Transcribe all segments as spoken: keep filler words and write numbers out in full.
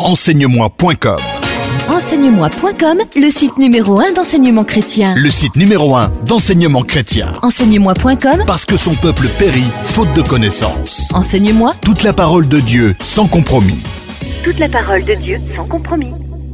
enseigne-moi point com. enseigne-moi point com, le site numéro un d'enseignement chrétien. Le site numéro un d'enseignement chrétien. enseigne-moi point com, Parce que son peuple périt faute de connaissances. Enseigne-moi. Toute la parole de Dieu sans compromis. Toute la parole de Dieu sans compromis.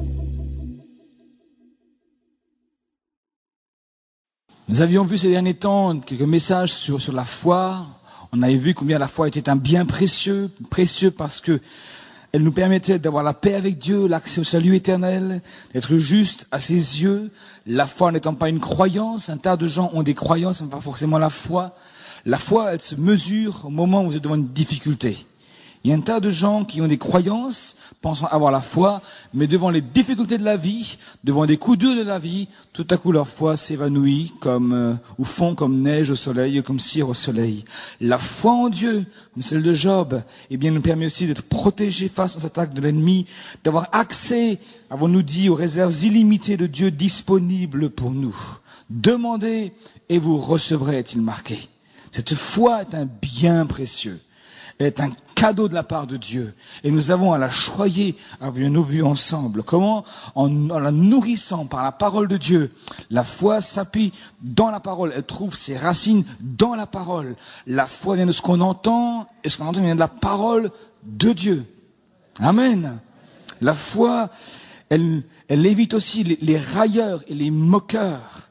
Nous avions vu ces derniers temps quelques messages sur, sur la foi. On avait vu combien la foi était un bien précieux, précieux parce que elle nous permettait d'avoir la paix avec Dieu, l'accès au salut éternel, d'être juste à ses yeux. La foi n'étant pas une croyance, un tas de gens ont des croyances, mais pas forcément la foi. La foi, elle se mesure au moment où vous êtes devant une difficulté. Il y a un tas de gens qui ont des croyances, pensant avoir la foi, mais devant les difficultés de la vie, devant des coups durs de la vie, tout à coup leur foi s'évanouit comme euh, ou fond comme neige au soleil, comme cire au soleil. La foi en Dieu, comme celle de Job, eh bien, nous permet aussi d'être protégés face aux attaques de l'ennemi, d'avoir accès, avons-nous dit, aux réserves illimitées de Dieu disponibles pour nous. Demandez et vous recevrez, est-il marqué. Cette foi est un bien précieux. Elle est un cadeau de la part de Dieu. Et nous avons à la choyer, avions-nous vu ensemble. Comment? En, en la nourrissant par la parole de Dieu. La foi s'appuie dans la parole. Elle trouve ses racines dans la parole. La foi vient de ce qu'on entend, et ce qu'on entend vient de la parole de Dieu. Amen. La foi, elle, elle évite aussi les, les railleurs et les moqueurs.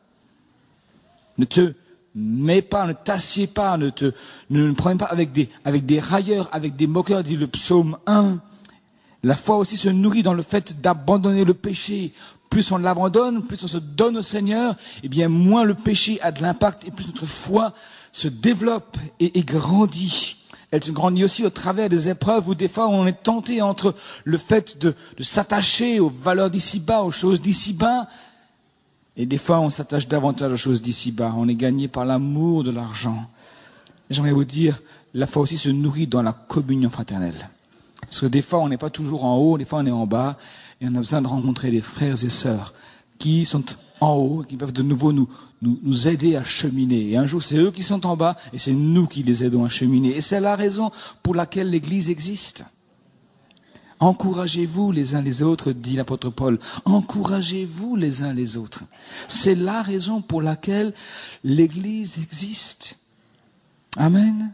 Ne te Mais pas, ne t'assieds pas, ne te, ne, ne prends pas avec des, avec des railleurs, avec des moqueurs, dit le psaume un. La foi aussi se nourrit dans le fait d'abandonner le péché. Plus on l'abandonne, plus on se donne au Seigneur, et bien moins le péché a de l'impact et plus notre foi se développe et, et grandit. Elle se grandit aussi au travers des épreuves où des fois on est tenté entre le fait de, de s'attacher aux valeurs d'ici-bas, aux choses d'ici-bas. Et des fois, on s'attache davantage aux choses d'ici-bas. On est gagné par l'amour de l'argent. Et j'aimerais vous dire, la foi aussi se nourrit dans la communion fraternelle. Parce que des fois, on n'est pas toujours en haut, des fois on est en bas. Et on a besoin de rencontrer des frères et sœurs qui sont en haut, qui peuvent de nouveau nous, nous, nous aider à cheminer. Et un jour, c'est eux qui sont en bas et c'est nous qui les aidons à cheminer. Et c'est la raison pour laquelle l'Église existe. Encouragez-vous les uns les autres, dit l'apôtre Paul. Encouragez-vous les uns les autres. C'est la raison pour laquelle l'Église existe. Amen.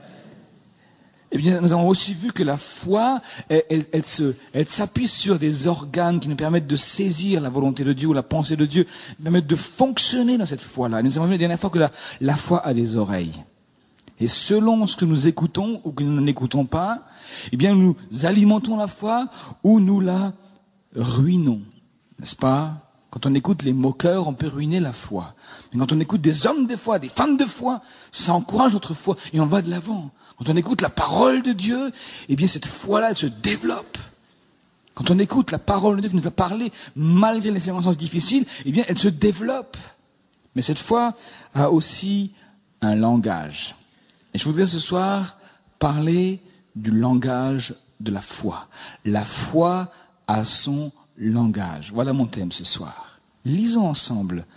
Eh bien, nous avons aussi vu que la foi, elle, elle, elle, se, elle s'appuie sur des organes qui nous permettent de saisir la volonté de Dieu ou la pensée de Dieu, qui permettent de fonctionner dans cette foi-là. Nous avons vu la dernière fois que la, la foi a des oreilles. Et selon ce que nous écoutons ou que nous n'écoutons pas, eh bien, nous alimentons la foi ou nous la ruinons. N'est-ce pas? Quand on écoute les moqueurs, on peut ruiner la foi. Mais quand on écoute des hommes de foi, des femmes de foi, ça encourage notre foi et on va de l'avant. Quand on écoute la parole de Dieu, eh bien, cette foi-là, elle se développe. Quand on écoute la parole de Dieu qui nous a parlé, malgré les circonstances difficiles, eh bien, elle se développe. Mais cette foi a aussi un langage. Et je voudrais ce soir parler du langage de la foi. La foi a son langage. Voilà mon thème ce soir. Lisons ensemble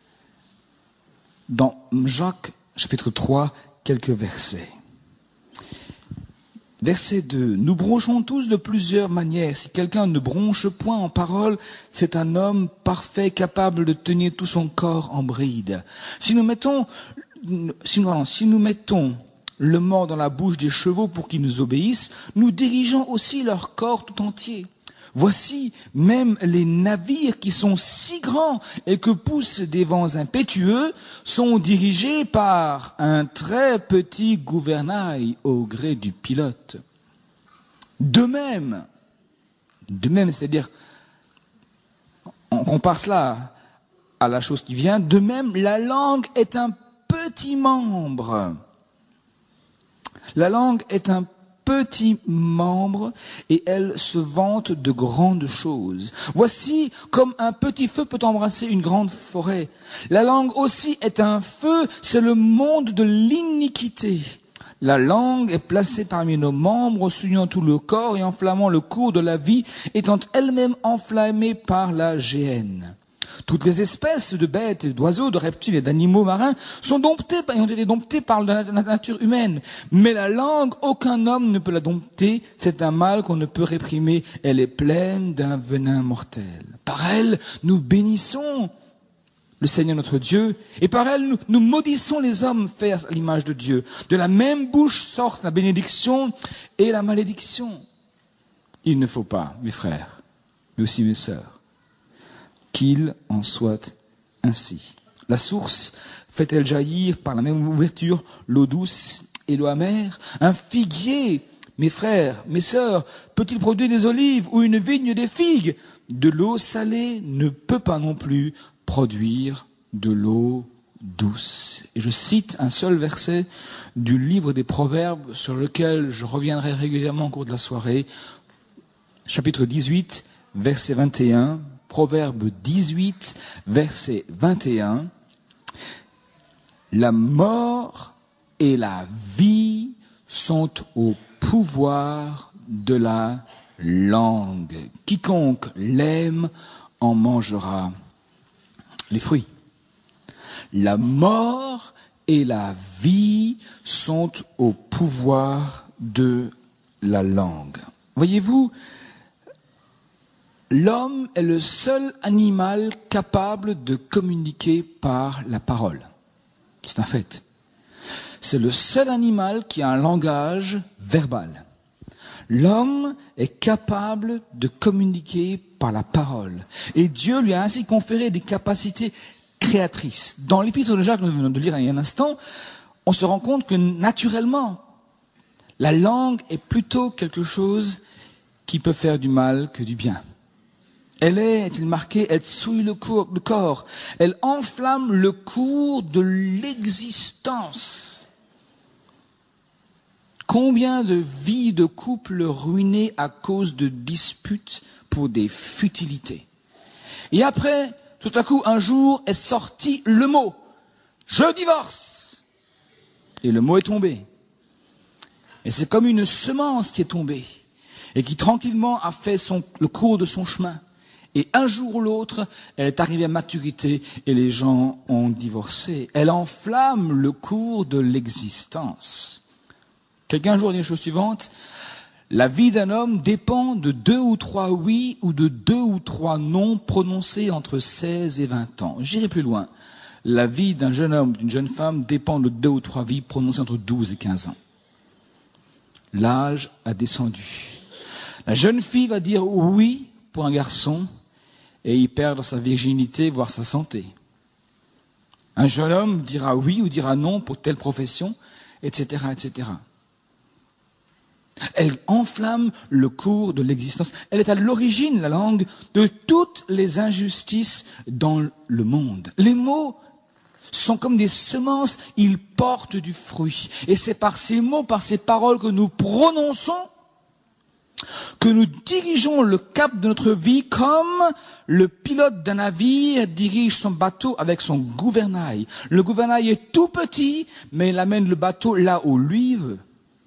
dans Jacques chapitre trois quelques versets. Verset deux. Nous bronchons tous de plusieurs manières. Si quelqu'un ne bronche point en parole, c'est un homme parfait capable de tenir tout son corps en bride. Si nous mettons, si nous, si nous mettons le mort dans la bouche des chevaux pour qu'ils nous obéissent, nous dirigeons aussi leur corps tout entier. Voici même les navires qui sont si grands et que poussent des vents impétueux sont dirigés par un très petit gouvernail au gré du pilote. De même, de même, c'est-à-dire, on compare cela à la chose qui vient, de même, la langue est un petit membre. La langue est un petit membre et elle se vante de grandes choses. Voici comme un petit feu peut embrasser une grande forêt. La langue aussi est un feu, c'est le monde de l'iniquité. La langue est placée parmi nos membres, souillant tout le corps et enflammant le cours de la vie, étant elle-même enflammée par la géhenne. Toutes les espèces de bêtes, d'oiseaux, de reptiles et d'animaux marins sont domptés, ont été domptés par la nature humaine. Mais la langue, aucun homme ne peut la dompter. C'est un mal qu'on ne peut réprimer. Elle est pleine d'un venin mortel. Par elle, nous bénissons le Seigneur notre Dieu, et par elle, nous, nous maudissons les hommes faits à l'image de Dieu. De la même bouche sortent la bénédiction et la malédiction. Il ne faut pas, mes frères, mais aussi mes sœurs, qu'il en soit ainsi. La source fait-elle jaillir par la même ouverture l'eau douce et l'eau amère? Un figuier, mes frères, mes sœurs, peut-il produire des olives ou une vigne des figues? De l'eau salée ne peut pas non plus produire de l'eau douce. Et je cite un seul verset du livre des Proverbes sur lequel je reviendrai régulièrement au cours de la soirée. Chapitre dix-huit, verset vingt et un. Proverbe dix-huit, verset vingt et un. La mort et la vie sont au pouvoir de la langue. Quiconque l'aime en mangera les fruits. La mort et la vie sont au pouvoir de la langue. Voyez-vous, l'homme est le seul animal capable de communiquer par la parole. C'est un fait. C'est le seul animal qui a un langage verbal. L'homme est capable de communiquer par la parole. Et Dieu lui a ainsi conféré des capacités créatrices. Dans l'épître de Jacques, nous venons de lire il y a un instant, on se rend compte que naturellement, la langue est plutôt quelque chose qui peut faire du mal que du bien. Elle est, est-il marqué, elle souille le corps, elle enflamme le cours de l'existence. Combien de vies de couples ruinées à cause de disputes pour des futilités. Et après, tout à coup, un jour est sorti le mot « Je divorce !» Et le mot est tombé. Et c'est comme une semence qui est tombée et qui tranquillement a fait son, le cours de son chemin. Et un jour ou l'autre, elle est arrivée à maturité et les gens ont divorcé. Elle enflamme le cours de l'existence. Quelqu'un un jour a dit la chose suivante, la vie d'un homme dépend de deux ou trois oui ou de deux ou trois non prononcés entre seize et vingt ans. J'irai plus loin. La vie d'un jeune homme, d'une jeune femme dépend de deux ou trois oui prononcés entre douze et quinze ans. L'âge a descendu. La jeune fille va dire oui pour un garçon et il perd sa virginité, voire sa santé. Un jeune homme dira oui ou dira non pour telle profession, et cetera, et cetera. Elle enflamme le cours de l'existence. Elle est à l'origine, la langue, de toutes les injustices dans le monde. Les mots sont comme des semences, ils portent du fruit. Et c'est par ces mots, par ces paroles que nous prononçons, que nous dirigeons le cap de notre vie comme le pilote d'un navire dirige son bateau avec son gouvernail. Le gouvernail est tout petit, mais il amène le bateau là où lui veut.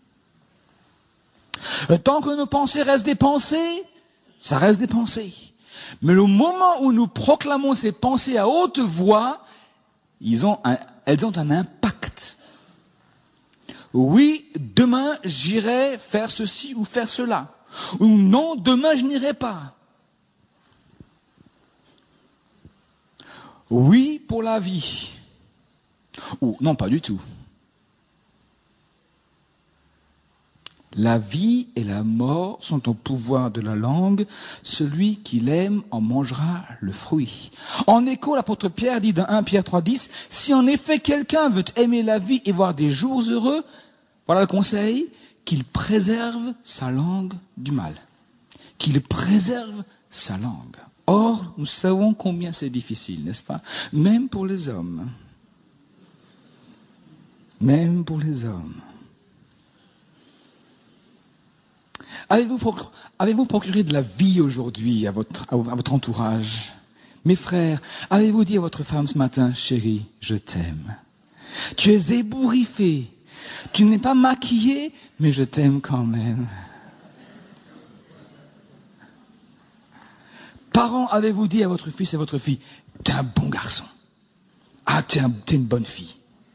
Tant que nos pensées restent des pensées, ça reste des pensées. Mais le moment où nous proclamons ces pensées à haute voix, ils ont un, elles ont un impact. Oui, demain, j'irai faire ceci ou faire cela. Ou non, demain, je n'irai pas. Oui, pour la vie. Ou non, pas du tout. La vie et la mort sont au pouvoir de la langue. Celui qui l'aime en mangera le fruit. En écho, l'apôtre Pierre dit dans premier Pierre trois dix, « Si en effet quelqu'un veut aimer la vie et voir des jours heureux, voilà le conseil, qu'il préserve sa langue du mal. » Qu'il préserve sa langue. Or, nous savons combien c'est difficile, n'est-ce pas? Même pour les hommes. Même pour les hommes. Avez-vous procuré, avez-vous procuré de la vie aujourd'hui à votre, à votre entourage? Mes frères, avez-vous dit à votre femme ce matin, chérie, je t'aime. Tu es ébouriffé. Tu n'es pas maquillé, mais je t'aime quand même. Parents, avez-vous dit à votre fils et à votre fille, t'es un bon garçon. Ah, t'es, un, t'es une bonne fille.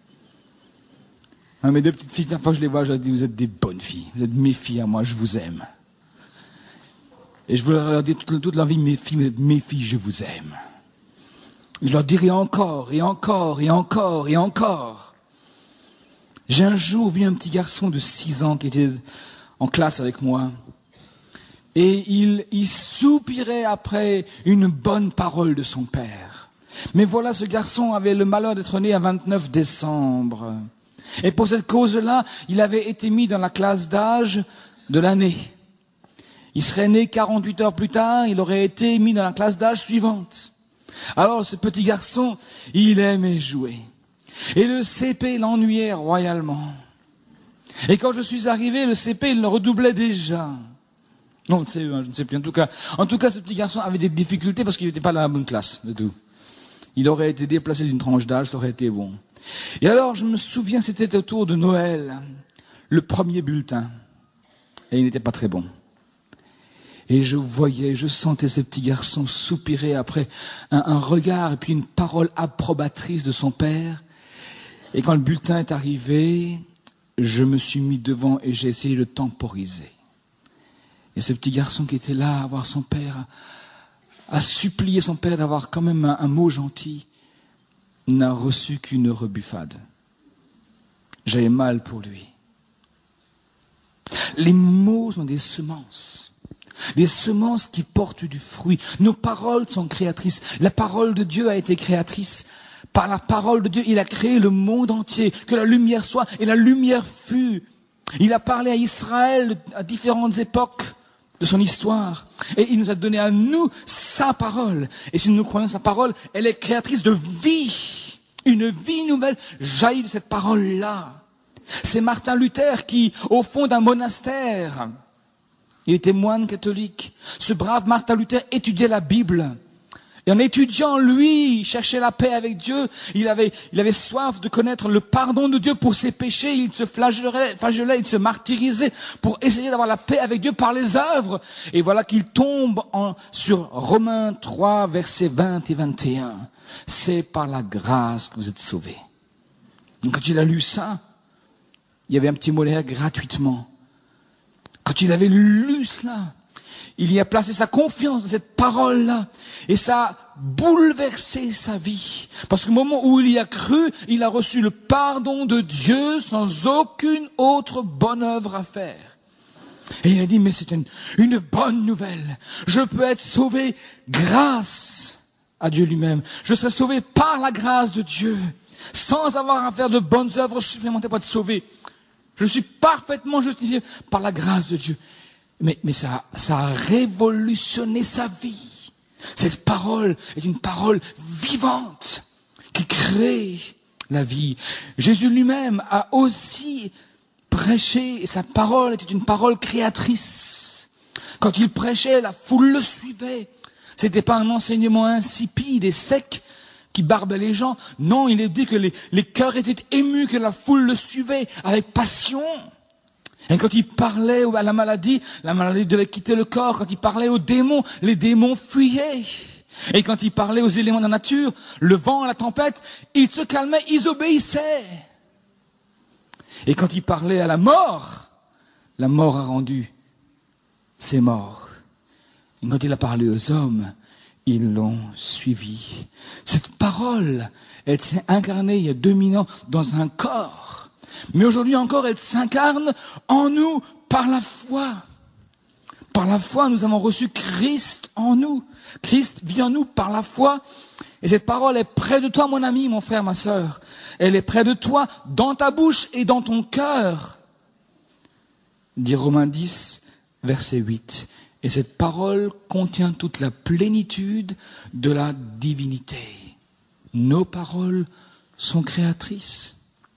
Ah, mes deux petites filles, la fois que je les vois, je leur dis, vous êtes des bonnes filles. Vous êtes mes filles à moi, je vous aime. Et je voudrais leur dire toute, toute leur vie, mes filles, vous êtes mes filles, je vous aime. Je leur dirai encore, et encore, et encore, et encore. J'ai un jour vu un petit garçon de six ans qui était en classe avec moi. Et il, il soupirait après une bonne parole de son père. Mais voilà, ce garçon avait le malheur d'être né à vingt-neuf décembre. Et pour cette cause-là, il avait été mis dans la classe d'âge de l'année. Il serait né quarante-huit heures plus tard, il aurait été mis dans la classe d'âge suivante. Alors ce petit garçon, il aimait jouer. Et le C P l'ennuyait royalement. Et quand je suis arrivé, le C P, il le redoublait déjà. Non, le C E, hein, je ne sais plus. En tout cas, en tout cas, ce petit garçon avait des difficultés parce qu'il n'était pas dans la bonne classe, de tout. Il aurait été déplacé d'une tranche d'âge, ça aurait été bon. Et alors, je me souviens, c'était autour de Noël, le premier bulletin. Et il n'était pas très bon. Et je voyais, je sentais ce petit garçon soupirer après un, un regard et puis une parole approbatrice de son père. Et quand le bulletin est arrivé, je me suis mis devant et j'ai essayé de temporiser. Et ce petit garçon qui était là, à voir son père, à supplier son père d'avoir quand même un, un mot gentil, n'a reçu qu'une rebuffade. J'avais mal pour lui. Les mots sont des semences. Des semences qui portent du fruit. Nos paroles sont créatrices. La parole de Dieu a été créatrice. Par la parole de Dieu, il a créé le monde entier. Que la lumière soit, et la lumière fut. Il a parlé à Israël à différentes époques de son histoire. Et il nous a donné à nous sa parole. Et si nous croyons sa parole, elle est créatrice de vie. Une vie nouvelle jaillit de cette parole-là. C'est Martin Luther qui, au fond d'un monastère, il était moine catholique. Ce brave Martin Luther étudiait la Bible. Et en étudiant, lui, il cherchait la paix avec Dieu. Il avait, il avait soif de connaître le pardon de Dieu pour ses péchés. Il se flagellait, flagellait, il se martyrisait pour essayer d'avoir la paix avec Dieu par les œuvres. Et voilà qu'il tombe en, sur Romains trois, versets vingt et vingt et un. C'est par la grâce que vous êtes sauvés. Donc quand il a lu ça, il y avait un petit mot derrière, gratuitement. Quand il avait lu cela, il y a placé sa confiance dans cette parole-là. Et ça a bouleversé sa vie. Parce qu'au moment où il y a cru, il a reçu le pardon de Dieu sans aucune autre bonne œuvre à faire. Et il a dit, mais c'est une, une bonne nouvelle. Je peux être sauvé grâce à Dieu lui-même. Je serai sauvé par la grâce de Dieu. Sans avoir à faire de bonnes œuvres supplémentaires pour être sauvé. Je suis parfaitement justifié par la grâce de Dieu. Mais, mais ça, ça a révolutionné sa vie. Cette parole est une parole vivante qui crée la vie. Jésus lui-même a aussi prêché et sa parole était une parole créatrice. Quand il prêchait, la foule le suivait. C'était pas un enseignement insipide et sec qui barbait les gens. Non, il est dit que les, les cœurs étaient émus, que la foule le suivait avec passion. Et quand il parlait à la maladie, la maladie devait quitter le corps. Quand il parlait aux démons, les démons fuyaient. Et quand il parlait aux éléments de la nature, le vent, la tempête, ils se calmaient, ils obéissaient. Et quand il parlait à la mort, la mort a rendu ses morts. Et quand il a parlé aux hommes, ils l'ont suivi. Cette parole, elle s'est incarnée il y a deux mille ans dans un corps. Mais aujourd'hui encore, elle s'incarne en nous par la foi. Par la foi, nous avons reçu Christ en nous. Christ vit en nous par la foi. Et cette parole est près de toi, mon ami, mon frère, ma sœur. Elle est près de toi, dans ta bouche et dans ton cœur. Dit Romains dix, verset huit. Et cette parole contient toute la plénitude de la divinité. Nos paroles sont créatrices.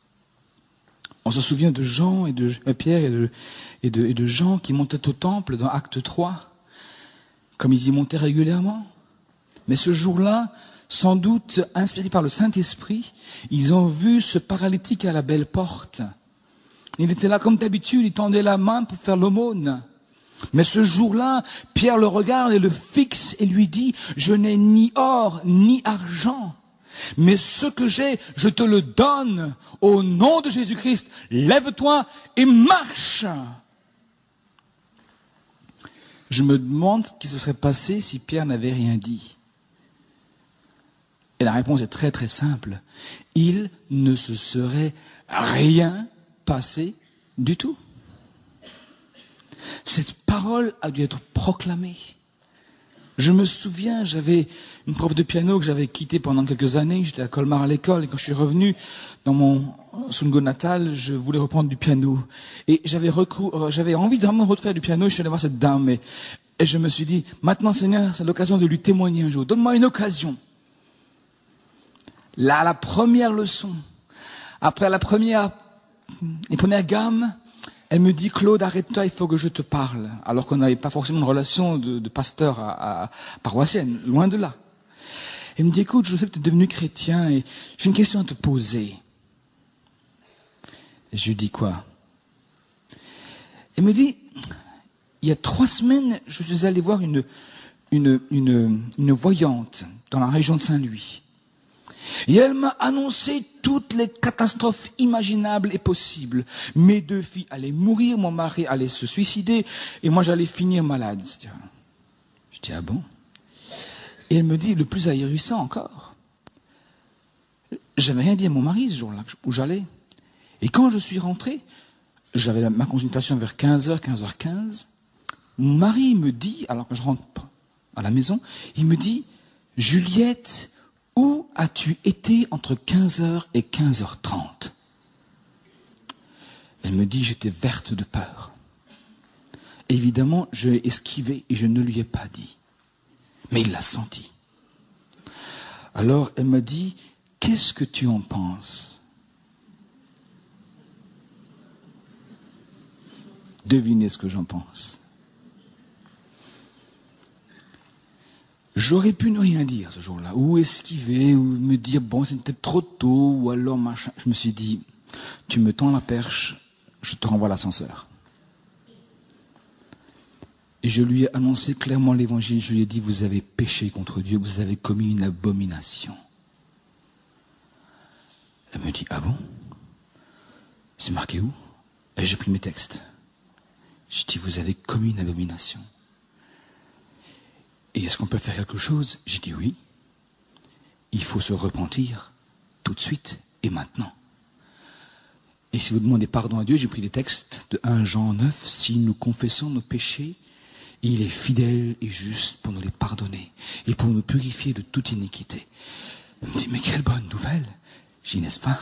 On se souvient de Jean et de Pierre et de, et de, et de Jean qui montaient au temple dans Acte trois, comme ils y montaient régulièrement. Mais ce jour-là, sans doute inspirés par le Saint-Esprit, ils ont vu ce paralytique à la belle porte. Il était là comme d'habitude, il tendait la main pour faire l'aumône. Mais ce jour-là, Pierre le regarde et le fixe et lui dit, je n'ai ni or ni argent, mais ce que j'ai, je te le donne au nom de Jésus-Christ. Lève-toi et marche. Je me demande ce qui se serait passé si Pierre n'avait rien dit. Et la réponse est très très simple. Il ne se serait rien passé du tout. Cette parole a dû être proclamée. Je me souviens, j'avais une prof de piano que j'avais quittée pendant quelques années. J'étais à Colmar à l'école et quand je suis revenu dans mon Sungo natal, je voulais reprendre du piano. Et j'avais recours, j'avais envie de vraiment refaire du piano. Je suis allé voir cette dame et, et je me suis dit, maintenant Seigneur, c'est l'occasion de lui témoigner un jour. Donne-moi une occasion. Là, la première leçon, après la première, les premières gammes, elle me dit, Claude, arrête-toi, il faut que je te parle. Alors qu'on n'avait pas forcément une relation de, de pasteur à, à paroissienne, loin de là. Elle me dit, écoute, je sais que tu es devenu chrétien et j'ai une question à te poser. Et je lui dis quoi? Elle me dit, il y a trois semaines, je suis allé voir une, une, une, une voyante dans la région de Saint-Louis. Et elle m'a annoncé toutes les catastrophes imaginables et possibles. Mes deux filles allaient mourir, mon mari allait se suicider, et moi j'allais finir malade. Je dis, ah bon? Et elle me dit, le plus ahurissant encore, j'avais rien dit à mon mari ce jour-là où j'allais. Et quand je suis rentré, j'avais ma consultation vers quinze heures, quinze heures quinze, mon mari me dit, alors que je rentre à la maison, il me dit, Juliette, où as-tu été entre quinze heures et quinze heures trente? Elle me dit, j'étais verte de peur. Évidemment, je l'ai esquivé et je ne lui ai pas dit. Mais il l'a senti. Alors, elle m'a dit, qu'est-ce que tu en penses? Devinez ce que j'en pense. J'aurais pu ne rien dire ce jour-là, ou esquiver, ou me dire, bon, c'était trop tôt, ou alors machin. Je me suis dit, tu me tends la perche, je te renvoie l'ascenseur. Et je lui ai annoncé clairement l'évangile, je lui ai dit, vous avez péché contre Dieu, vous avez commis une abomination. Elle me dit, ah bon? C'est marqué où? Et j'ai pris mes textes. Je dis, vous avez commis une abomination. Et est-ce qu'on peut faire quelque chose? J'ai dit oui. Il faut se repentir tout de suite et maintenant. Et si vous demandez pardon à Dieu, j'ai pris les textes de premier Jean neuf. Si nous confessons nos péchés, il est fidèle et juste pour nous les pardonner et pour nous purifier de toute iniquité. Elle me dit, mais quelle bonne nouvelle. J'ai dit, n'est-ce pas?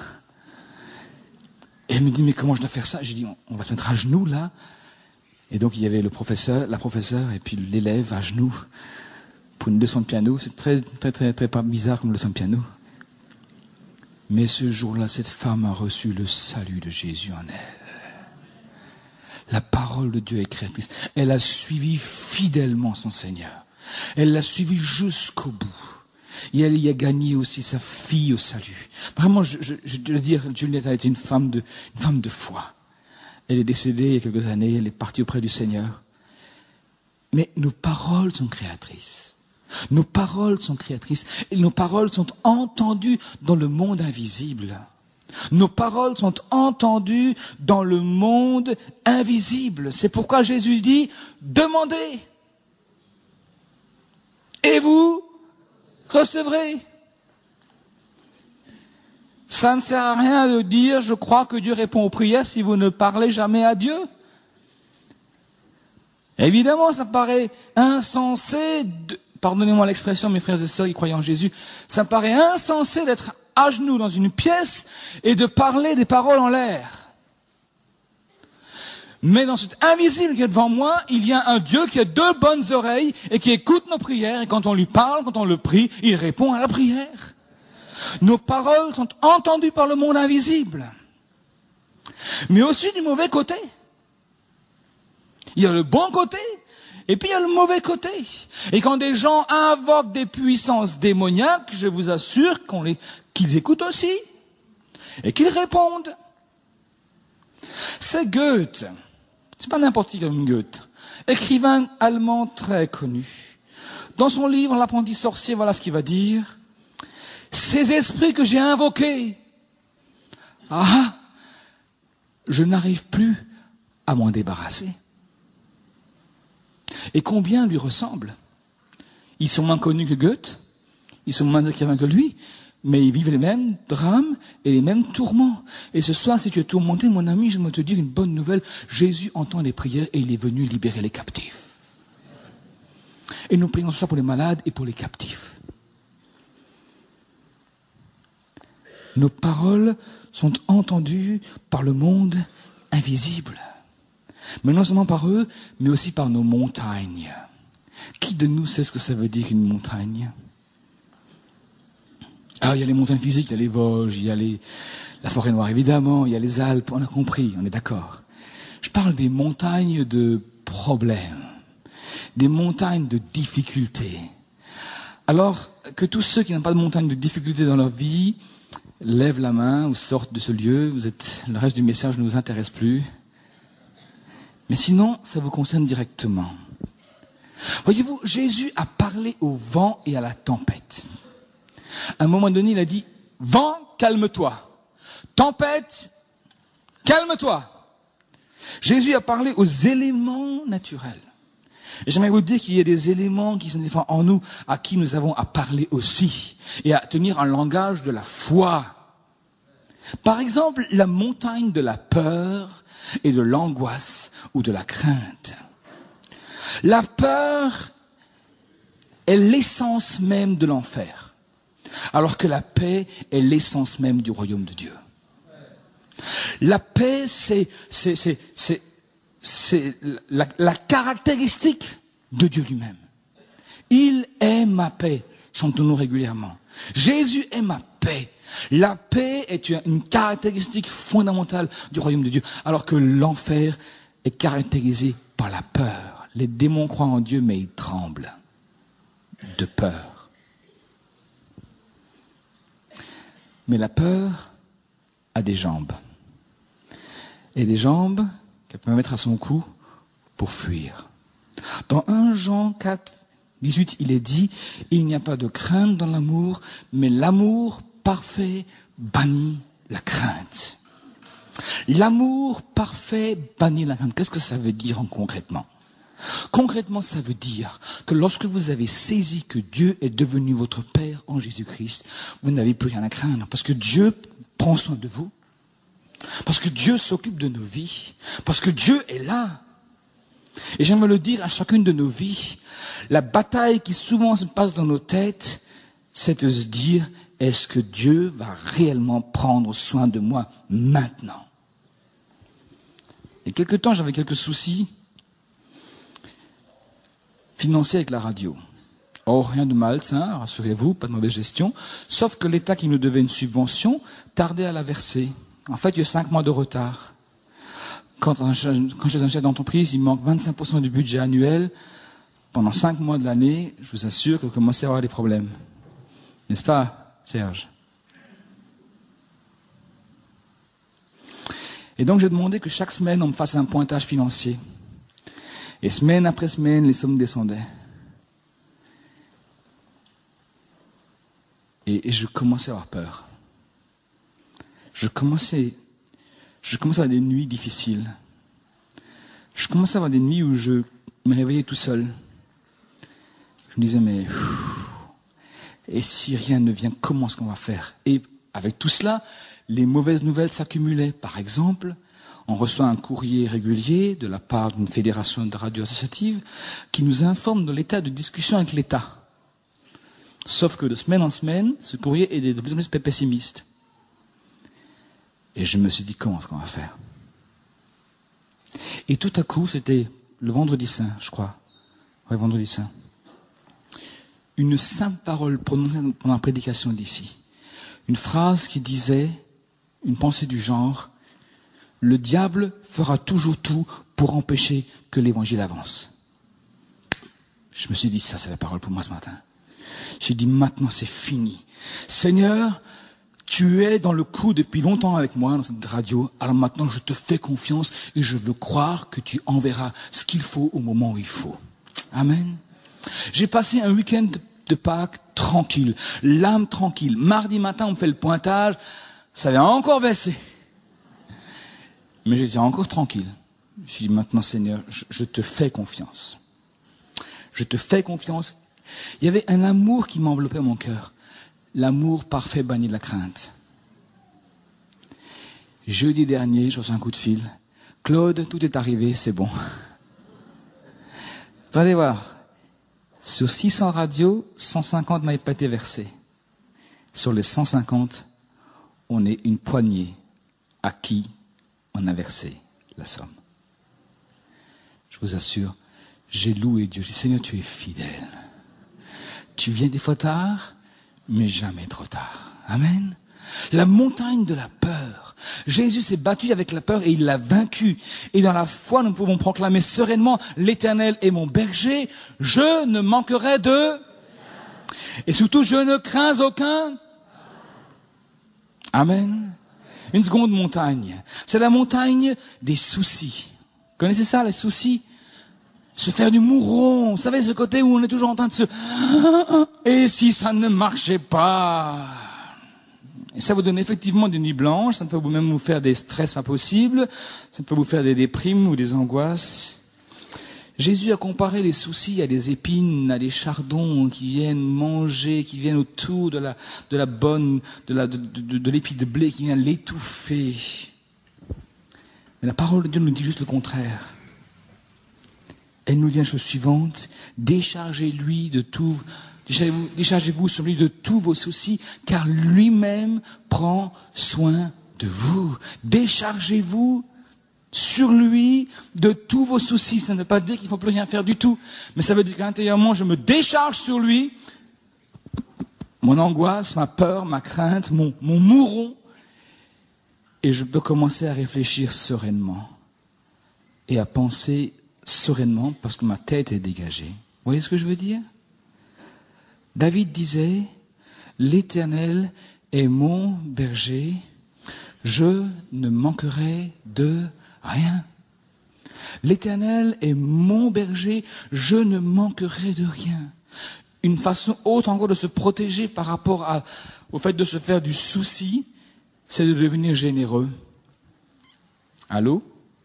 Et elle me dit, mais comment je dois faire ça? J'ai dit, on, on va se mettre à genoux là. Et donc il y avait le professeur, la professeure et puis l'élève à genoux pour une leçon de piano. C'est très, très, très, très pas bizarre comme leçon de piano. Mais ce jour-là, cette femme a reçu le salut de Jésus en elle. La parole de Dieu est créatrice. Elle a suivi fidèlement son Seigneur. Elle l'a suivi jusqu'au bout. Et elle y a gagné aussi sa fille au salut. Vraiment, je, je, je dois dire, Juliette a été une femme de, une femme de foi. Elle est décédée il y a quelques années, elle est partie auprès du Seigneur. Mais nos paroles sont créatrices. Nos paroles sont créatrices. Et nos paroles sont entendues dans le monde invisible. Nos paroles sont entendues dans le monde invisible. C'est pourquoi Jésus dit, demandez. Et vous recevrez. Ça ne sert à rien de dire, je crois que Dieu répond aux prières si vous ne parlez jamais à Dieu. Évidemment, ça paraît insensé, de, pardonnez-moi l'expression, mes frères et sœurs qui croient en Jésus, ça paraît insensé d'être à genoux dans une pièce et de parler des paroles en l'air. Mais dans cet invisible qui est devant moi, il y a un Dieu qui a deux bonnes oreilles et qui écoute nos prières. Et quand on lui parle, quand on le prie, il répond à la prière. Nos paroles sont entendues par le monde invisible. Mais aussi du mauvais côté. Il y a le bon côté, et puis il y a le mauvais côté. Et quand des gens invoquent des puissances démoniaques, je vous assure qu'on les, qu'ils écoutent aussi, et qu'ils répondent. C'est Goethe. C'est pas n'importe qui comme Goethe. écrivain allemand très connu. Dans son livre, L'apprenti sorcier, voilà ce qu'il va dire. Ces esprits que j'ai invoqués, ah, je n'arrive plus à m'en débarrasser. Et combien lui ressemblent? Ils sont moins connus que Goethe, ils sont moins écrivains que lui, mais ils vivent les mêmes drames et les mêmes tourments. Et ce soir, si tu es tourmenté, mon ami, je vais te dire une bonne nouvelle. Jésus entend les prières et il est venu libérer les captifs. Et nous prions ce soir pour les malades et pour les captifs. Nos paroles sont entendues par le monde invisible. Mais non seulement par eux, mais aussi par nos montagnes. Qui de nous sait ce que ça veut dire une montagne? Ah, il y a les montagnes physiques, il y a les Vosges, il y a les, la forêt noire évidemment, il y a les Alpes, on a compris, on est d'accord. Je parle des montagnes de problèmes, des montagnes de difficultés. Alors que tous ceux qui n'ont pas de montagnes de difficultés dans leur vie lèvent la main ou sortent de ce lieu, vous êtes, le reste du message ne vous intéresse plus. Mais sinon, ça vous concerne directement. Voyez-vous, Jésus a parlé au vent et à la tempête. À un moment donné, il a dit, vent, calme-toi. Tempête, calme-toi. Jésus a parlé aux éléments naturels. Et j'aimerais vous dire qu'il y a des éléments qui sont en nous, à qui nous avons à parler aussi, et à tenir un langage de la foi. Par exemple, la montagne de la peur et de l'angoisse ou de la crainte. La peur est l'essence même de l'enfer, alors que la paix est l'essence même du royaume de Dieu. La paix, c'est, c'est, c'est, c'est, c'est la, la caractéristique de Dieu lui-même. Il est ma paix, chantons-nous régulièrement. Jésus est ma paix. La paix est une caractéristique fondamentale du royaume de Dieu, alors que l'enfer est caractérisé par la peur. Les démons croient en Dieu, mais ils tremblent de peur. Mais la peur a des jambes. Et des jambes qu'elle peut mettre à son cou pour fuir. Dans premier Jean quatre, dix-huit, il est dit, il n'y a pas de crainte dans l'amour, mais l'amour parfait bannit la crainte. L'amour parfait bannit la crainte. Qu'est-ce que ça veut dire en concrètement? Concrètement, ça veut dire que lorsque vous avez saisi que Dieu est devenu votre Père en Jésus-Christ, vous n'avez plus rien à craindre, parce que Dieu prend soin de vous, parce que Dieu s'occupe de nos vies, parce que Dieu est là. Et j'aimerais le dire à chacune de nos vies, la bataille qui souvent se passe dans nos têtes, c'est de se dire, est-ce que Dieu va réellement prendre soin de moi maintenant? Il y a quelque temps, j'avais quelques soucis financiers avec la radio. Or, rien de malsain, rassurez-vous, pas de mauvaise gestion, sauf que l'État qui nous devait une subvention tardait à la verser. En fait, il y a cinq mois de retard. Quand, un, quand chez un chef d'entreprise, il manque vingt-cinq pour cent du budget annuel, pendant cinq mois de l'année, je vous assure que vous commencez à avoir des problèmes. N'est-ce pas, Serge? Et donc, j'ai demandé que chaque semaine, on me fasse un pointage financier. Et semaine après semaine, les sommes descendaient. Et, et je commençais à avoir peur. Je commençais, je commençais à avoir des nuits difficiles. Je commençais à avoir des nuits où je me réveillais tout seul. Je me disais, mais... Et si rien ne vient, comment est-ce qu'on va faire? Et avec tout cela, les mauvaises nouvelles s'accumulaient. Par exemple, on reçoit un courrier régulier de la part d'une fédération de radio associative qui nous informe de l'état de discussion avec l'État. Sauf que de semaine en semaine, ce courrier est de plus en plus pessimiste. Et je me suis dit, comment est-ce qu'on va faire? Et tout à coup, c'était le vendredi saint, je crois. Ouais, vendredi saint. Une simple parole prononcée pendant la prédication d'ici. Une phrase qui disait, une pensée du genre, le diable fera toujours tout pour empêcher que l'évangile avance. Je me suis dit, ça c'est la parole pour moi ce matin. J'ai dit, maintenant c'est fini. Seigneur, Tu es dans le coup depuis longtemps avec moi dans cette radio, alors maintenant je te fais confiance et je veux croire que tu enverras ce qu'il faut au moment où il faut. Amen. J'ai passé un week-end de Pâques tranquille, l'âme tranquille. Mardi matin, on me fait le pointage, ça avait encore baissé. Mais j'étais encore tranquille. Je me suis dit, maintenant Seigneur, je, je te fais confiance. Je te fais confiance. Il y avait un amour qui m'enveloppait mon cœur. L'amour parfait bannit la crainte. Jeudi dernier, je reçois un coup de fil. Claude, tout est arrivé, c'est bon. Vous allez voir. Sur six cents radios, cent cinquante n'avaient pas été versés. Sur les cent cinquante, on est une poignée à qui on a versé la somme. Je vous assure, j'ai loué Dieu. J'ai dit, Seigneur, tu es fidèle. Tu viens des fois tard, mais jamais trop tard. Amen. La montagne de la peur. Jésus s'est battu avec la peur et il l'a vaincu. Et dans la foi, nous pouvons proclamer sereinement, l'Éternel est mon berger, je ne manquerai de... Et surtout, je ne crains aucun... Amen. Une seconde montagne. C'est la montagne des soucis. Vous connaissez ça, les soucis? Se faire du mouron. Vous savez, ce côté où on est toujours en train de se... Et si ça ne marchait pas? Et ça vous donne effectivement des nuits blanches. Ça peut vous même vous faire des stress pas possibles. Ça peut vous faire des déprimes ou des angoisses. Jésus a comparé les soucis à des épines, à des chardons qui viennent manger, qui viennent autour de la, de la bonne, de la, de, de, de l'épi de blé, qui vient l'étouffer. Mais la parole de Dieu nous dit juste le contraire. Elle nous dit la chose suivante, déchargez-lui de tout, déchargez-vous, déchargez-vous sur lui de tous vos soucis, car lui-même prend soin de vous. Déchargez-vous sur lui de tous vos soucis. Ça ne veut pas dire qu'il ne faut plus rien faire du tout, mais ça veut dire qu'intérieurement, je me décharge sur lui, mon angoisse, ma peur, ma crainte, mon, mon mouron, et je peux commencer à réfléchir sereinement et à penser sereinement parce que ma tête est dégagée. Vous voyez ce que je veux dire? David disait, l'Éternel est mon berger, je ne manquerai de rien. L'Éternel est mon berger, je ne manquerai de rien. Une façon autre encore de se protéger par rapport à, au fait de se faire du souci, c'est de devenir généreux. Allô?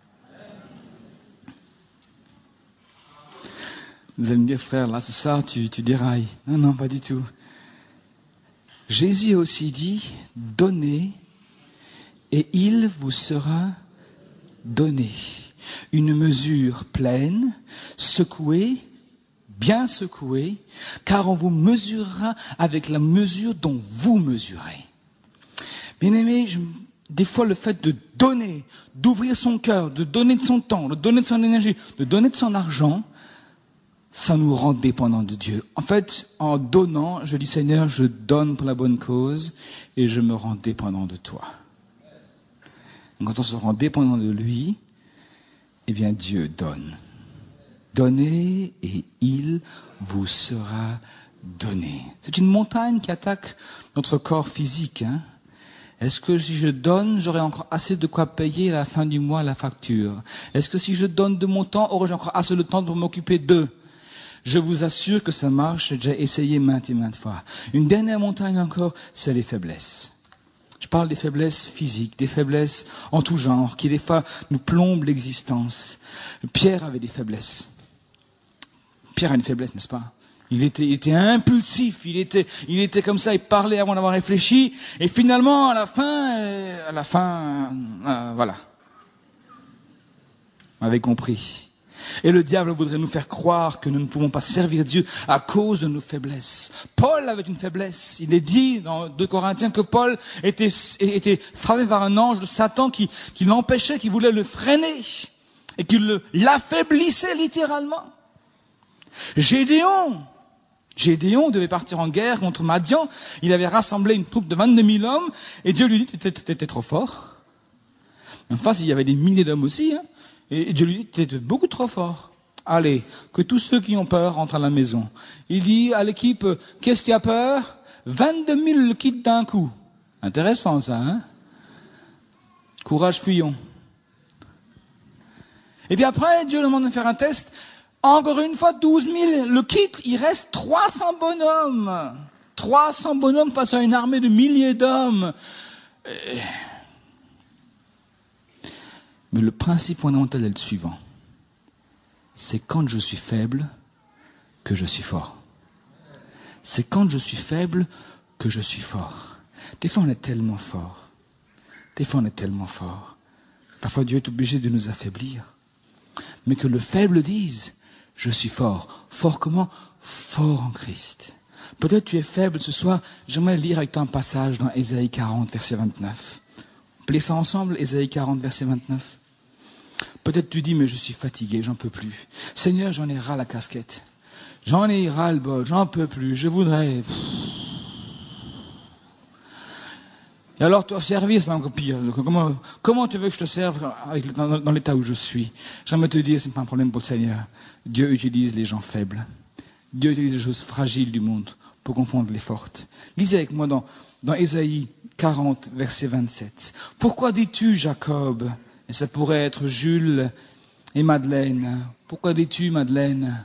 Vous allez me dire, frère, là, ce soir, tu, tu dérailles. Non, non, pas du tout. Jésus a aussi dit, donnez, et il vous sera donné. Une mesure pleine, secouée, bien secouée, car on vous mesurera avec la mesure dont vous mesurez. Bien aimé, je, des fois, le fait de donner, d'ouvrir son cœur, de donner de son temps, de donner de son énergie, de donner de son argent, ça nous rend dépendants de Dieu. En fait, en donnant, je dis Seigneur, je donne pour la bonne cause et je me rends dépendant de toi. Donc, quand on se rend dépendant de lui, eh bien Dieu donne. Donnez et il vous sera donné. C'est une montagne qui attaque notre corps physique. Hein. Est-ce que si je donne, j'aurai encore assez de quoi payer à la fin du mois la facture? Est-ce que si je donne de mon temps, aurai-je encore assez de temps pour m'occuper d'eux? Je vous assure que ça marche, j'ai déjà essayé maintes et maintes fois. Une dernière montagne encore, c'est les faiblesses. Je parle des faiblesses physiques, des faiblesses en tout genre, qui des fois nous plombent l'existence. Pierre avait des faiblesses. Pierre a une faiblesse, n'est-ce pas? Il était, il était impulsif, il était, il était comme ça, il parlait avant d'avoir réfléchi, et finalement, à la fin, à la fin, euh, voilà. Vous m'avez compris. Et le diable voudrait nous faire croire que nous ne pouvons pas servir Dieu à cause de nos faiblesses. Paul avait une faiblesse. Il est dit dans deux Corinthiens que Paul était, était frappé par un ange de Satan qui, qui l'empêchait, qui voulait le freiner et qui le, l'affaiblissait littéralement. Gédéon, Gédéon devait partir en guerre contre Madian. Il avait rassemblé une troupe de vingt-deux mille hommes et Dieu lui dit « T'étais trop fort ». En face, il y avait des milliers d'hommes aussi, hein. Et Dieu lui dit, tu es beaucoup trop fort. Allez, que tous ceux qui ont peur rentrent à la maison. Il dit à l'équipe, qu'est-ce qui a peur? vingt-deux mille le quittent d'un coup. Intéressant ça, hein? Courage, fuyons. Et puis après, Dieu demande de faire un test. Encore une fois, douze mille, le kit, il reste trois cents bonhommes. trois cents bonhommes face à une armée de milliers d'hommes. Et... Mais le principe fondamental est le suivant. C'est quand je suis faible que je suis fort. C'est quand je suis faible que je suis fort. Des fois, on est tellement fort. Des fois, on est tellement fort. Parfois, Dieu est obligé de nous affaiblir. Mais que le faible dise, je suis fort. Fort comment? Fort en Christ. Peut-être tu es faible ce soir. J'aimerais lire avec toi un passage dans Ésaïe quarante, verset vingt-neuf. On lit ça ensemble, Ésaïe quarante, verset vingt-neuf. Peut-être tu dis, mais je suis fatigué, j'en peux plus. Seigneur, j'en ai ras la casquette. J'en ai ras le bol, j'en peux plus. Je voudrais... Et alors, toi, servir, c'est encore pire. Comment, comment tu veux que je te serve avec, dans, dans l'état où je suis? J'aimerais te dire, c'est pas un problème pour le Seigneur. Dieu utilise les gens faibles. Dieu utilise les choses fragiles du monde pour confondre les fortes. Lisez avec moi dans, dans Ésaïe quarante, verset vingt-sept. Pourquoi dis-tu, Jacob? Et ça pourrait être Jules et Madeleine. Pourquoi dis-tu, Madeleine?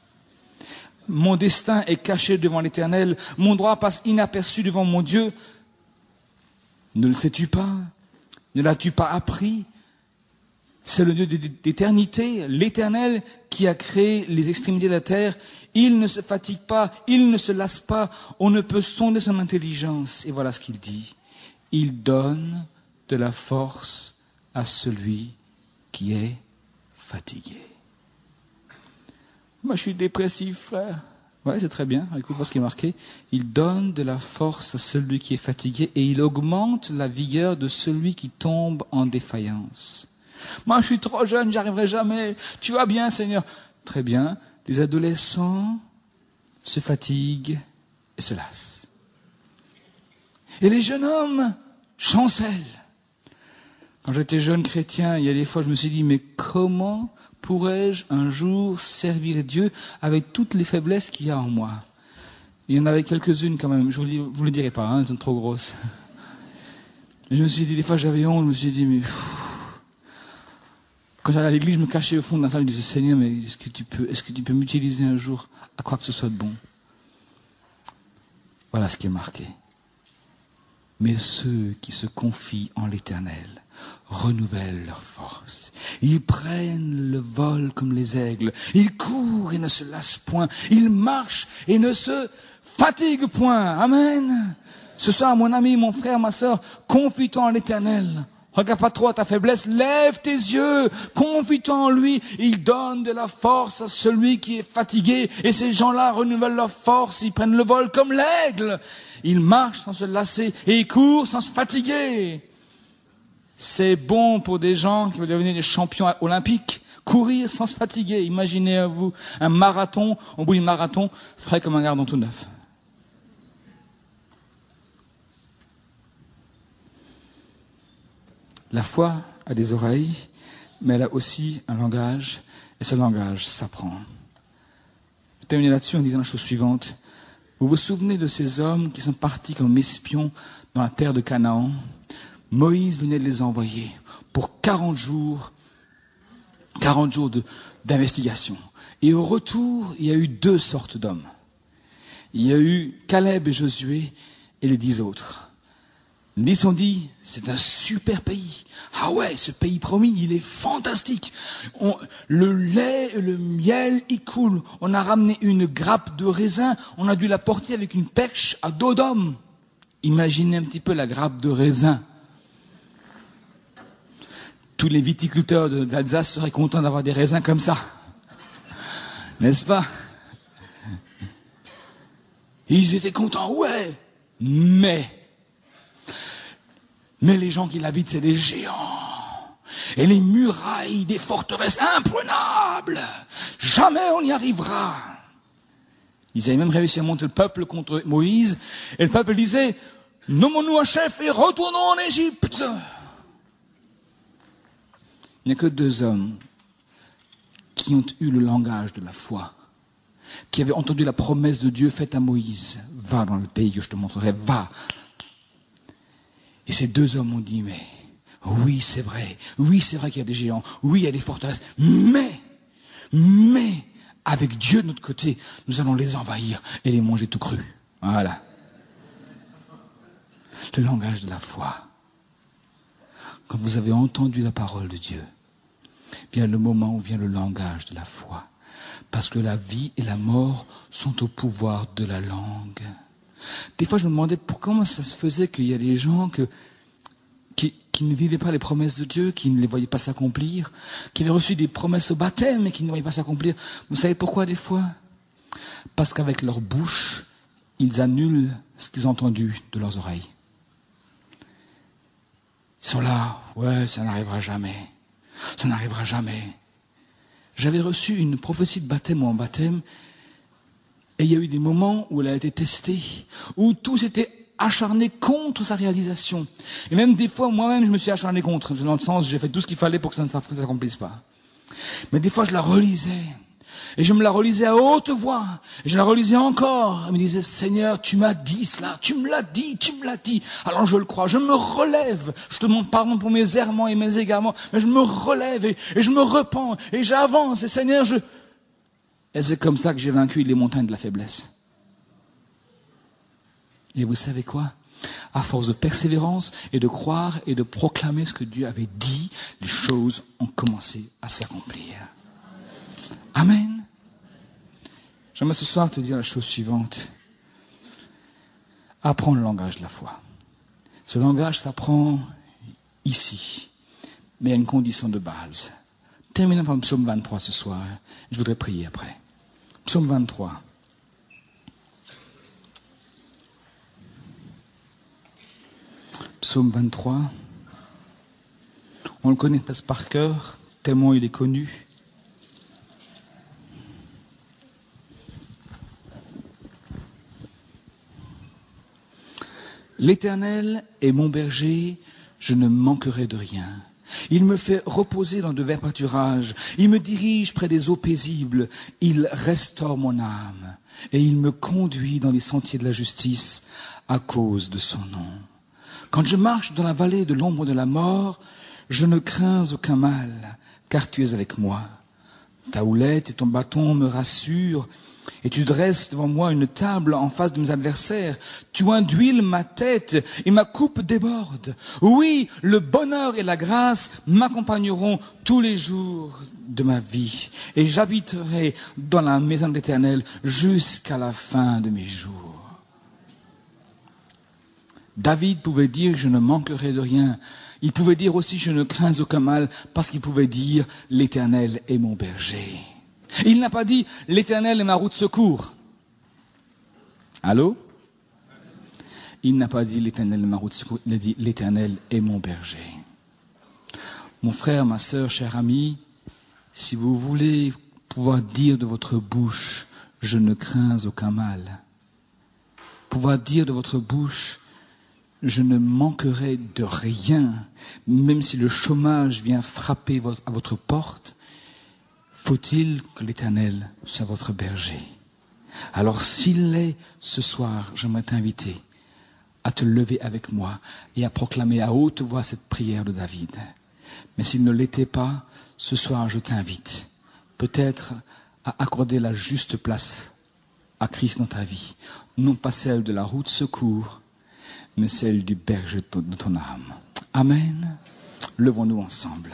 Mon destin est caché devant l'Éternel. Mon droit passe inaperçu devant mon Dieu. Ne le sais-tu pas? Ne l'as-tu pas appris? C'est le Dieu d'éternité, l'Éternel qui a créé les extrémités de la terre. Il ne se fatigue pas, il ne se lasse pas. On ne peut sonder son intelligence. Et voilà ce qu'il dit. Il donne de la force à celui qui est fatigué. Moi, je suis dépressif, frère. Ouais, c'est très bien. Écoute-moi ce qui est marqué. Il donne de la force à celui qui est fatigué et il augmente la vigueur de celui qui tombe en défaillance. Moi, je suis trop jeune, j'y arriverai jamais. Tu vas bien, Seigneur. Très bien. Les adolescents se fatiguent et se lassent. Et les jeunes hommes chancellent. Quand j'étais jeune chrétien, il y a des fois, je me suis dit, mais comment pourrais-je un jour servir Dieu avec toutes les faiblesses qu'il y a en moi? Il y en avait quelques-unes quand même, je ne vous, vous le dirai pas, hein, elles sont trop grosses. Et je me suis dit, des fois j'avais honte, je me suis dit, mais... Pff. Quand j'allais à l'église, je me cachais au fond de la salle, je disais, Seigneur, mais est-ce que tu peux, est-ce que tu peux m'utiliser un jour à quoi que ce soit de bon? Voilà ce qui est marqué. Mais ceux qui se confient en l'Éternel renouvellent leur force. Ils prennent le vol comme les aigles. Ils courent et ne se lassent point. Ils marchent et ne se fatiguent point. Amen. Ce soir, mon ami, mon frère, ma sœur, confie-toi en l'Éternel. Regarde pas trop à ta faiblesse, lève tes yeux, confie-toi en lui. Il donne de la force à celui qui est fatigué. Et ces gens-là renouvellent leur force, ils prennent le vol comme l'aigle. Ils marchent sans se lasser et ils courent sans se fatiguer. C'est bon pour des gens qui veulent devenir des champions olympiques. Courir sans se fatiguer. Imaginez-vous un marathon, au bout du marathon, frais comme un gardon tout neuf. La foi a des oreilles, mais elle a aussi un langage, et ce langage s'apprend. Je vais terminer là-dessus en disant la chose suivante. Vous vous souvenez de ces hommes qui sont partis comme espions dans la terre de Canaan? Moïse venait de les envoyer pour quarante jours, quarante jours de, d'investigation. Et au retour, il y a eu deux sortes d'hommes. Il y a eu Caleb et Josué et les dix autres. Ils se sont dit, c'est un super pays. Ah ouais, ce pays promis, il est fantastique. On, le lait et le miel, il coule. On a ramené une grappe de raisin, on a dû la porter avec une perche à dos d'homme. Imaginez un petit peu la grappe de raisin. Tous les viticulteurs de, d'Alsace seraient contents d'avoir des raisins comme ça. N'est-ce pas? Ils étaient contents, ouais. Mais... Mais les gens qui l'habitent, c'est des géants. Et les murailles des forteresses imprenables. Jamais on n'y arrivera. Ils avaient même réussi à monter le peuple contre Moïse. Et le peuple disait, nommons-nous un chef et retournons en Égypte. Il n'y a que deux hommes qui ont eu le langage de la foi, qui avaient entendu la promesse de Dieu faite à Moïse. Va dans le pays que je te montrerai, va. Et ces deux hommes ont dit, mais oui, c'est vrai, oui, c'est vrai qu'il y a des géants, oui, il y a des forteresses, mais, mais, avec Dieu de notre côté, nous allons les envahir et les manger tout cru. Voilà. Le langage de la foi. Quand vous avez entendu la parole de Dieu, vient le moment où vient le langage de la foi. Parce que la vie et la mort sont au pouvoir de la langue. Des fois, je me demandais pour comment ça se faisait qu'il y a des gens que, qui, qui ne vivaient pas les promesses de Dieu, qui ne les voyaient pas s'accomplir, qui avaient reçu des promesses au baptême et qui ne voyaient pas s'accomplir. Vous savez pourquoi des fois? Parce qu'avec leur bouche, ils annulent ce qu'ils ont entendu de leurs oreilles. Ils sont là, ouais, ça n'arrivera jamais. Ça n'arrivera jamais. J'avais reçu une prophétie de baptême ou en baptême, et il y a eu des moments où elle a été testée, où tout s'était acharné contre sa réalisation. Et même des fois, moi-même, je me suis acharné contre. Dans le sens, j'ai fait tout ce qu'il fallait pour que ça ne s'accomplisse pas. Mais des fois, je la relisais. Et je me la relisais à haute voix. Et je la relisais encore. Elle me disait, Seigneur, tu m'as dit cela. Tu me l'as dit, tu me l'as dit. Alors je le crois. Je me relève. Je te demande pardon pour mes errements et mes égarements. Mais je me relève et, et je me repens. Et j'avance. Et Seigneur, je... Et c'est comme ça que j'ai vaincu les montagnes de la faiblesse. Et vous savez quoi? À force de persévérance et de croire et de proclamer ce que Dieu avait dit, les choses ont commencé à s'accomplir. Amen. J'aimerais ce soir te dire la chose suivante. Apprends le langage de la foi. Ce langage s'apprend ici, mais à une condition de base. Terminons par le psaume vingt-trois ce soir. Je voudrais prier après. Psaume vingt-trois. Psaume vingt-trois. On le connaît presque par cœur, tellement il est connu. L'Éternel est mon berger, je ne manquerai de rien. Il me fait reposer dans de verts pâturages, il me dirige près des eaux paisibles, il restaure mon âme, et il me conduit dans les sentiers de la justice à cause de son nom. Quand je marche dans la vallée de l'ombre de la mort, je ne crains aucun mal, car tu es avec moi. Ta houlette et ton bâton me rassurent, et tu dresses devant moi une table en face de mes adversaires. Tu induis ma tête et ma coupe déborde. Oui, le bonheur et la grâce m'accompagneront tous les jours de ma vie. Et j'habiterai dans la maison de l'Éternel jusqu'à la fin de mes jours. David pouvait dire, je ne manquerai de rien. Il pouvait dire aussi, je ne crains aucun mal, parce qu'il pouvait dire, l'Éternel est mon berger. Il n'a pas dit, l'Éternel est ma roue de secours. Allô? Il n'a pas dit, l'Éternel est ma roue de secours. Il a dit, l'Éternel est mon berger. Mon frère, ma sœur, cher ami, si vous voulez pouvoir dire de votre bouche, je ne crains aucun mal. Pouvoir dire de votre bouche, je ne manquerai de rien, même si le chômage vient frapper à votre porte. Faut-il que l'Éternel soit votre berger? Alors s'il l'est, ce soir, j'aimerais t'inviter à te lever avec moi et à proclamer à haute voix cette prière de David. Mais s'il ne l'était pas, ce soir, je t'invite peut-être à accorder la juste place à Christ dans ta vie. Non pas celle de la roue de secours, mais celle du berger de ton âme. Amen. Levons-nous ensemble.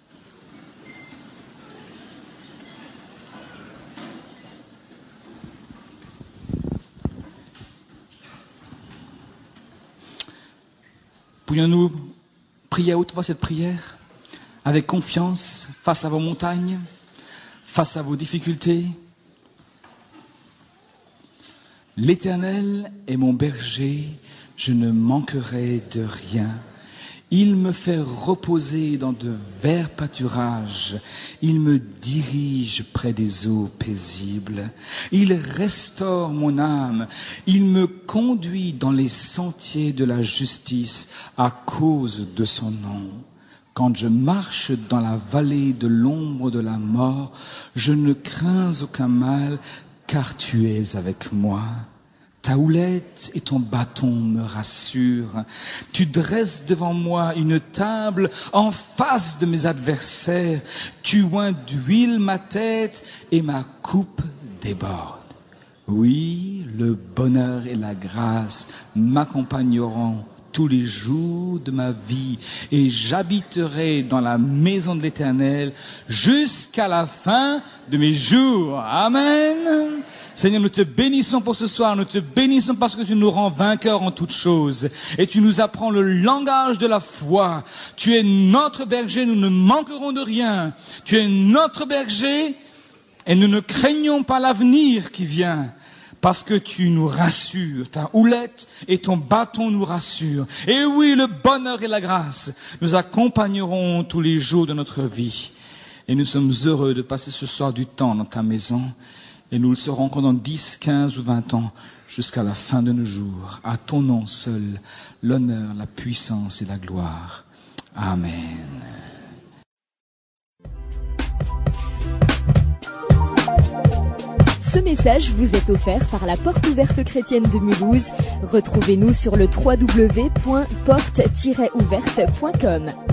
Pourrions-nous prier à haute voix cette prière, avec confiance, face à vos montagnes, face à vos difficultés? L'Éternel est mon berger, je ne manquerai de rien. Il me fait reposer dans de verts pâturages. Il me dirige près des eaux paisibles. Il restaure mon âme. Il me conduit dans les sentiers de la justice à cause de son nom. Quand je marche dans la vallée de l'ombre de la mort, je ne crains aucun mal, car tu es avec moi. Ta houlette et ton bâton me rassurent. Tu dresses devant moi une table en face de mes adversaires. Tu oins d'huile ma tête et ma coupe déborde. Oui, le bonheur et la grâce m'accompagneront tous les jours de ma vie et j'habiterai dans la maison de l'Éternel jusqu'à la fin de mes jours. Amen. Seigneur, nous te bénissons pour ce soir, nous te bénissons parce que tu nous rends vainqueurs en toutes choses et tu nous apprends le langage de la foi. Tu es notre berger, nous ne manquerons de rien. Tu es notre berger et nous ne craignons pas l'avenir qui vient parce que tu nous rassures. Ta houlette et ton bâton nous rassurent. Et oui, le bonheur et la grâce nous accompagneront tous les jours de notre vie. Et nous sommes heureux de passer ce soir du temps dans ta maison. Et nous le serons encore dans dix, quinze ou vingt ans, jusqu'à la fin de nos jours. À ton nom seul, l'honneur, la puissance et la gloire. Amen. Ce message vous est offert par la Porte ouverte chrétienne de Mulhouse. Retrouvez-nous sur le w w w point porte tiret ouverte point com.